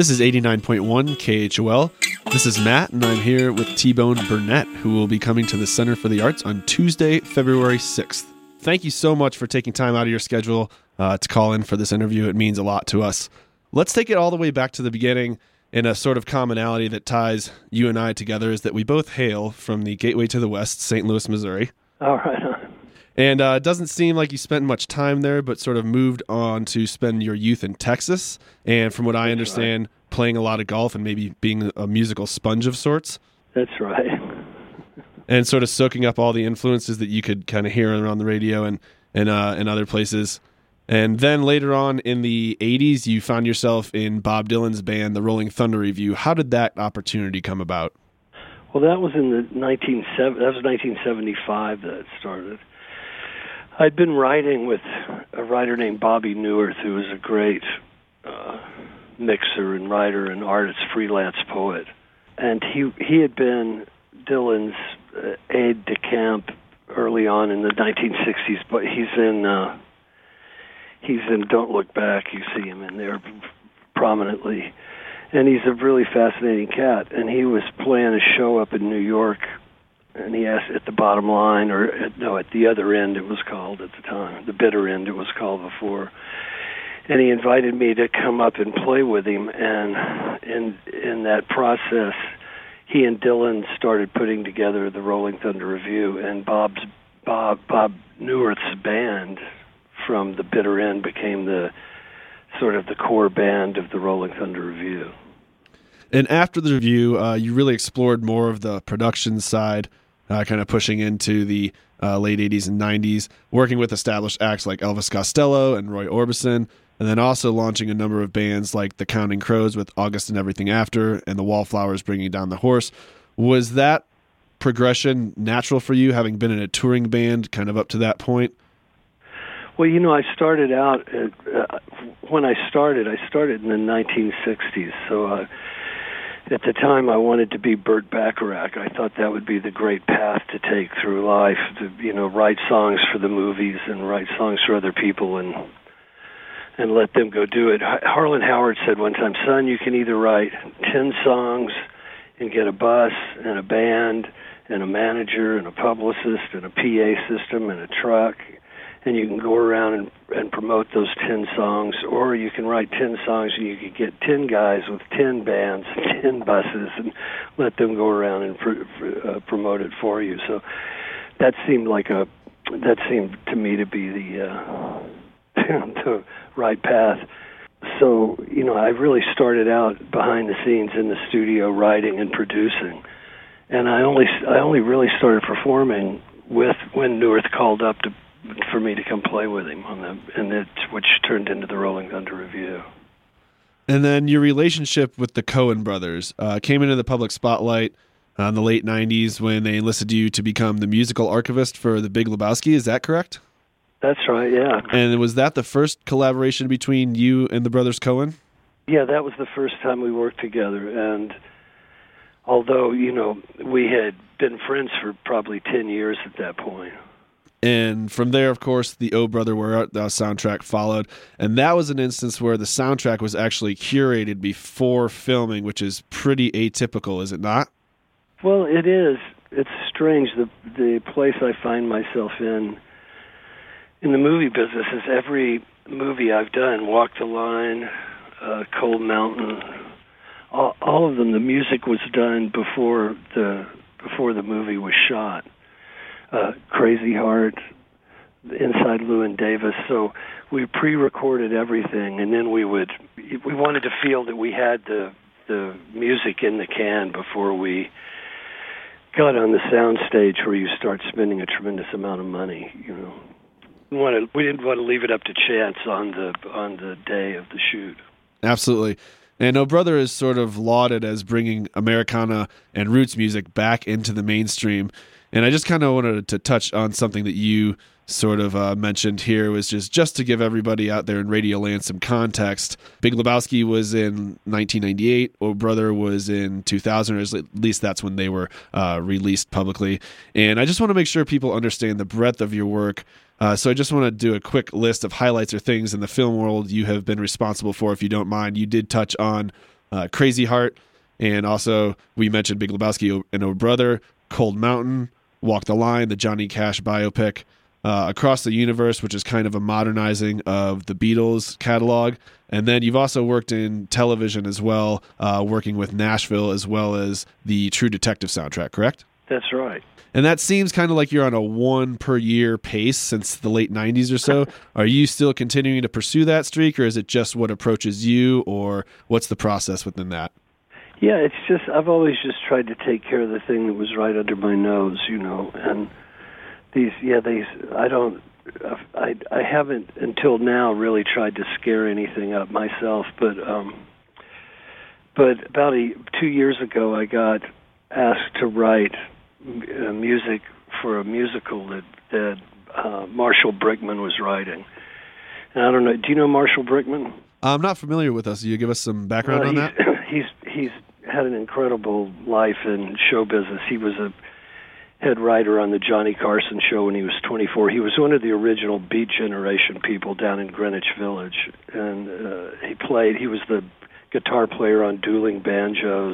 This is 89.1 KHOL. This is Matt, and I'm here with T-Bone Burnett, who will be coming to the Center for the Arts on Tuesday, February 6th. Thank you so much for taking time out of your schedule to call in for this interview. It means a lot to us. Let's take it all the way back to the beginning. And a sort of commonality that ties you and I together is that we both hail from the Gateway to the West, St. Louis, Missouri. All right. And it doesn't seem like you spent much time there, but sort of moved on to spend your youth in Texas. And from what I understand, playing a lot of golf and maybe being a musical sponge of sorts. That's right. And sort of soaking up all the influences that you could kind of hear around the radio and other places. And then later on in the 80s, you found yourself in Bob Dylan's band, the Rolling Thunder Revue. How did that opportunity come about? Well, that was in the 1975 that it started. I'd been writing with a writer named Bobby Neuwirth, who was a great mixer and writer and artist, freelance poet. And he had been Dylan's aide de camp early on in the 1960s, but he's in Don't Look Back. You see him in there prominently. And he's a really fascinating cat. And he was playing a show up in New York, and he asked at the Bottom Line, at the other end it was called at the time, the bitter end it was called before. And he invited me to come up and play with him. And in that process, he and Dylan started putting together the Rolling Thunder Revue, and Bob Neuwirth's band from the bitter end became the sort of the core band of the Rolling Thunder Revue. And after the review, you really explored more of the production side, kind of pushing into the late 80s and 90s, working with established acts like Elvis Costello and Roy Orbison, and then also launching a number of bands like the Counting Crows with August and Everything After, and the Wallflowers bringing down the horse. Was that progression natural for you, having been in a touring band kind of up to that point? Well, I started out, when I started in the 1960s, so at the time I wanted to be Burt Bacharach. I thought that would be the great path to take through life, to, write songs for the movies and write songs for other people and let them go do it. Harlan Howard said one time, son, you can either write 10 songs and get a bus and a band and a manager and a publicist and a PA system and a truck, and you can go around and promote those 10 songs, or you can write 10 songs and you could get 10 guys with 10 bands, 10 buses, and let them go around and promote it for you. So that seemed to me to be the right path. So, I really started out behind the scenes in the studio writing and producing. And I only really started performing when Neuwirth called up for me to come play with him which turned into the Rolling Thunder Revue. And then your relationship with the Coen brothers came into the public spotlight in the late 90s when they enlisted you to become the musical archivist for The Big Lebowski. Is that correct? That's right, yeah. And was that the first collaboration between you and the brothers Coen? Yeah, that was the first time we worked together. And although, we had been friends for probably 10 years at that point. And from there, of course, the Oh Brother Where Art Thou soundtrack followed. And that was an instance where the soundtrack was actually curated before filming, which is pretty atypical, is it not? Well, it is. It's strange. The place I find myself in the movie business is every movie I've done, Walk the Line, Cold Mountain, all of them, the music was done before the movie was shot. Crazy Heart, Inside Llewyn Davis. So we pre-recorded everything, and then we wanted to feel that we had the music in the can before we got on the sound stage where you start spending a tremendous amount of money. We didn't want to leave it up to chance on the day of the shoot. Absolutely. And Oh Brother is sort of lauded as bringing Americana and roots music back into the mainstream. And I just kind of wanted to touch on something that you sort of mentioned here, was just to give everybody out there in Radio Land some context. Big Lebowski was in 1998. Oh Brother was in 2000, or at least that's when they were released publicly. And I just want to make sure people understand the breadth of your work. So I just want to do a quick list of highlights or things in the film world you have been responsible for, if you don't mind. You did touch on Crazy Heart, and also we mentioned Big Lebowski and Oh Brother, Cold Mountain, Walk the Line, the Johnny Cash biopic, Across the Universe, which is kind of a modernizing of the Beatles catalog. And then you've also worked in television as well, working with Nashville as well as the True Detective soundtrack, correct? That's right. And that seems kind of like you're on a one per year pace since the late 90s or so. Are you still continuing to pursue that streak, or is it just what approaches you, or what's the process within that? Yeah, it's just, I've always just tried to take care of the thing that was right under my nose, and I haven't until now really tried to scare anything up myself, but about 2 years ago I got asked to write music for a musical that Marshall Brickman was writing. And I don't know, do you know Marshall Brickman? I'm not familiar with us. You give us some background on that? He's had an incredible life in show business. He was a head writer on the Johnny Carson show when he was 24. He was one of the original Beat Generation people down in Greenwich Village, and he was the guitar player on Dueling Banjos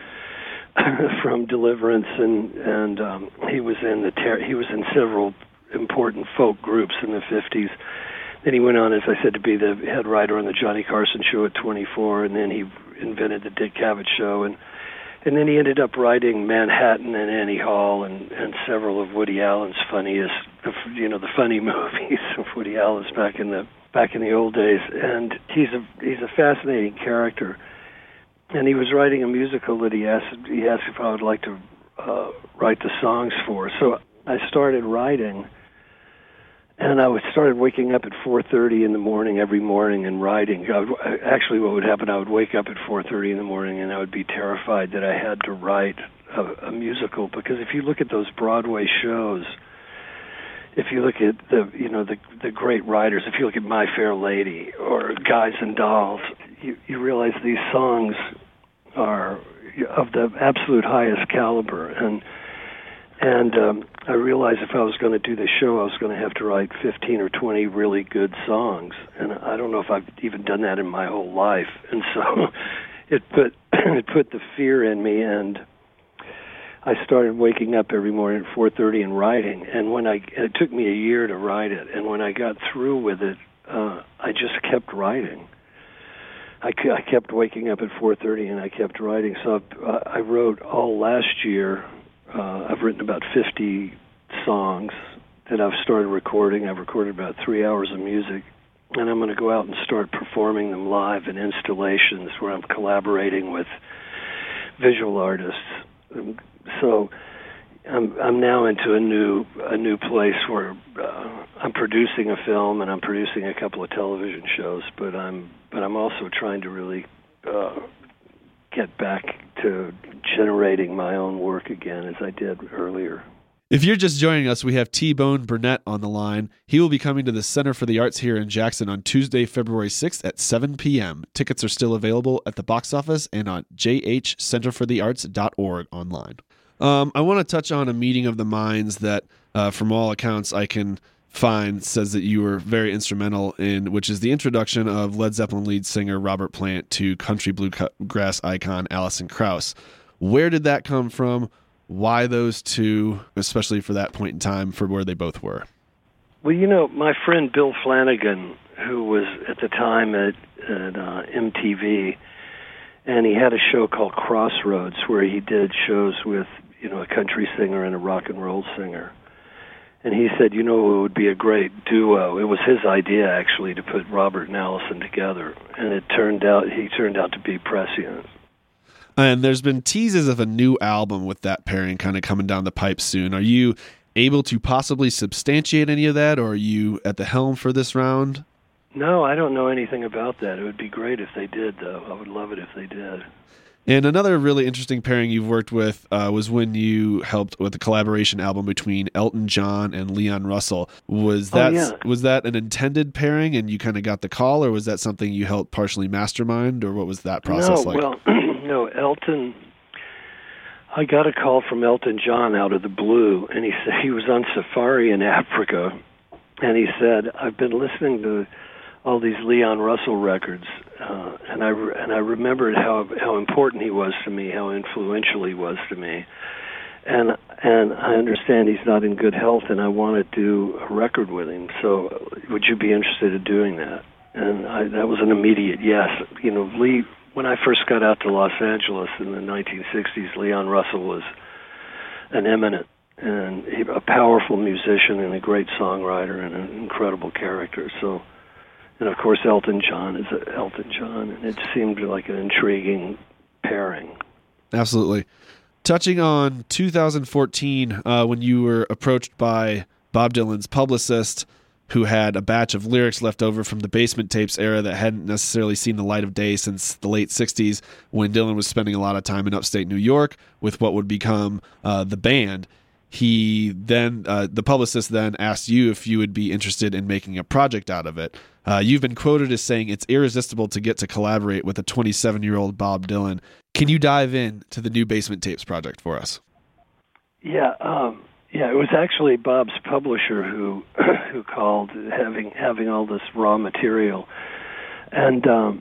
from Deliverance, and he was in several important folk groups in the 50s. Then he went on, as I said, to be the head writer on the Johnny Carson show at 24, and then he invented the Dick Cavett show, and then he ended up writing Manhattan and Annie Hall and several of Woody Allen's funniest, the funny movies of Woody Allen's back in the old days. And he's a fascinating character. And he was writing a musical that he asked if I would like to write the songs for. So I started writing. And I started waking up at 4:30 in the morning every morning and writing. Actually, what would happen, I would wake up at 4:30 in the morning and I would be terrified that I had to write a musical. Because if you look at those Broadway shows, if you look at the great writers, if you look at My Fair Lady or Guys and Dolls, you realize these songs are of the absolute highest caliber. And I realized if I was going to do this show, I was going to have to write 15 or 20 really good songs. And I don't know if I've even done that in my whole life. And so it put the fear in me, and I started waking up every morning at 4:30 and writing. And it took me a year to write it. And when I got through with it, I just kept writing. I kept waking up at 4:30 and I kept writing. So I wrote all last year. I've written about 50 songs that I've started recording. I've recorded about 3 hours of music, and I'm going to go out and start performing them live in installations where I'm collaborating with visual artists. So I'm now into a new place where I'm producing a film and I'm producing a couple of television shows, but I'm also trying to really get back to generating my own work again as I did earlier. If you're just joining us, we have T-Bone Burnett on the line. He will be coming to the Center for the Arts here in Jackson on Tuesday, February 6th at 7 p.m. Tickets are still available at the box office and on jhcenterforthearts.org online. I want to touch on a meeting of the minds that, from all accounts, I can find says that you were very instrumental in, which is the introduction of Led Zeppelin lead singer Robert Plant to country bluegrass icon Alison Krauss. Where did that come from? Why those two, especially for that point in time, for where they both were? Well, my friend Bill Flanagan, who was at the time at MTV, and he had a show called Crossroads where he did shows with, a country singer and a rock and roll singer. And he said, it would be a great duo. It was his idea, actually, to put Robert and Alison together. And he turned out to be prescient. And there's been teases of a new album with that pairing kind of coming down the pipe soon. Are you able to possibly substantiate any of that, or are you at the helm for this round? No, I don't know anything about that. It would be great if they did, though. I would love it if they did. And another really interesting pairing you've worked with was when you helped with the collaboration album between Elton John and Leon Russell. Was that an intended pairing and you kind of got the call, or was that something you helped partially mastermind, or what was that process like? No, Elton, I got a call from Elton John out of the blue, and he said he was on safari in Africa, and he said, I've been listening to all these Leon Russell records, and I remembered how important he was to me, how influential he was to me, and I understand he's not in good health, and I want to do a record with him. So, would you be interested in doing that? And that was an immediate yes. You know, Lee. When I first got out to Los Angeles in the 1960s, Leon Russell was an eminent and a powerful musician and a great songwriter and an incredible character. So, and of course, Elton John is Elton John, and it seemed like an intriguing pairing. Absolutely. Touching on 2014, when you were approached by Bob Dylan's publicist, who had a batch of lyrics left over from the Basement Tapes era that hadn't necessarily seen the light of day since the late 60s, when Dylan was spending a lot of time in upstate New York with what would become the band. He then, the publicist then asked you if you would be interested in making a project out of it. You've been quoted as saying it's irresistible to get to collaborate with a 27-year-old Bob Dylan. Can you dive in to the new Basement Tapes project for us? Yeah, it was actually Bob's publisher who called, having all this raw material, and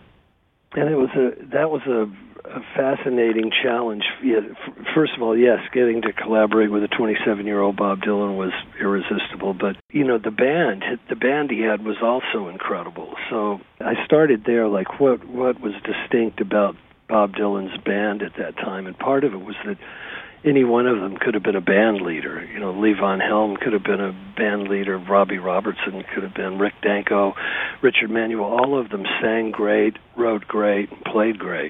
that was a fascinating challenge. Yeah, first of all, yes, getting to collaborate with a 27-year-old Bob Dylan was irresistible, but the band he had was also incredible. So I started there, like what was distinct about Bob Dylan's band at that time, and part of it was that any one of them could have been a band leader. Lee Von Helm could have been a band leader. Robbie Robertson could have been. Rick Danko, Richard Manuel. All of them sang great, wrote great, played great.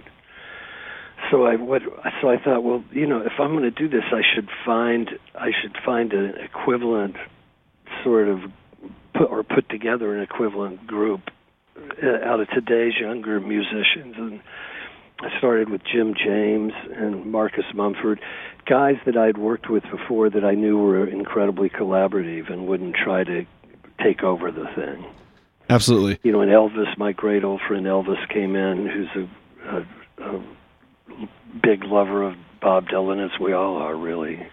So I thought, well, if I'm going to do this, I should find an equivalent sort of put together an equivalent group out of today's younger musicians. And I started with Jim James and Marcus Mumford, guys that I'd worked with before that I knew were incredibly collaborative and wouldn't try to take over the thing. Absolutely. And Elvis, my great old friend Elvis, came in, who's a big lover of Bob Dylan, as we all are, really.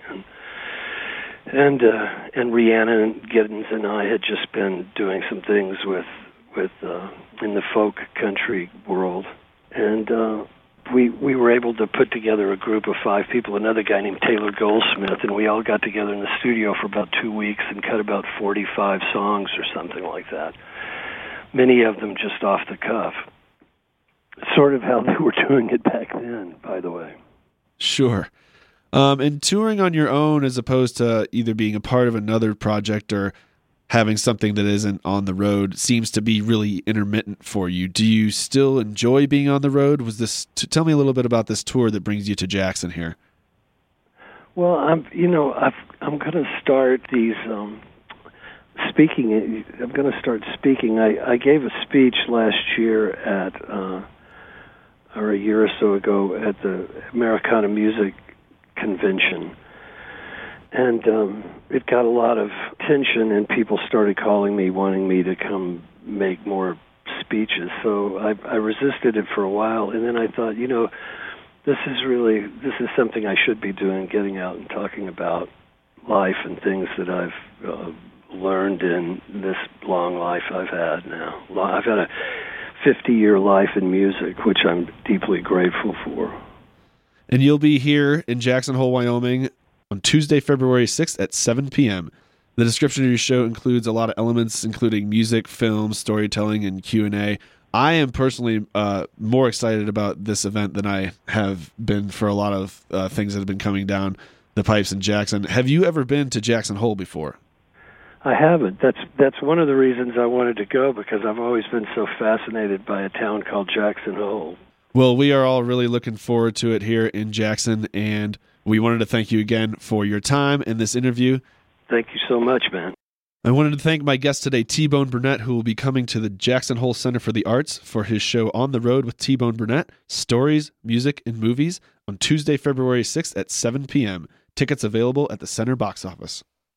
And Rhiannon Giddens and I had just been doing some things with in the folk country world. And we were able to put together a group of 5 people, another guy named Taylor Goldsmith, and we all got together in the studio for about 2 weeks and cut about 45 songs or something like that. Many of them just off the cuff. Sort of how they were doing it back then, by the way. Sure. And touring on your own as opposed to either being a part of another project or having something that isn't on the road seems to be really intermittent for you. Do you still enjoy being on the road? Tell me a little bit about this tour that brings you to Jackson here. Well, I'm going to start these speaking. I'm going to start speaking. I gave a speech last year or a year or so ago at the Americana Music Convention. And it got a lot of attention, and people started calling me, wanting me to come make more speeches. So I resisted it for a while, and then I thought, this is something I should be doing, getting out and talking about life and things that I've learned in this long life I've had now. I've had a 50-year life in music, which I'm deeply grateful for. And you'll be here in Jackson Hole, Wyoming, on Tuesday, February 6th at 7 p.m. The description of your show includes a lot of elements, including music, film, storytelling, and Q&A. I am personally more excited about this event than I have been for a lot of things that have been coming down the pipes in Jackson. Have you ever been to Jackson Hole before? I haven't. That's one of the reasons I wanted to go, because I've always been so fascinated by a town called Jackson Hole. Well, we are all really looking forward to it here in Jackson, and we wanted to thank you again for your time in this interview. Thank you so much, man. I wanted to thank my guest today, T-Bone Burnett, who will be coming to the Jackson Hole Center for the Arts for his show On the Road with T-Bone Burnett, Stories, Music, and Movies on Tuesday, February 6th at 7 p.m. Tickets available at the Center box office.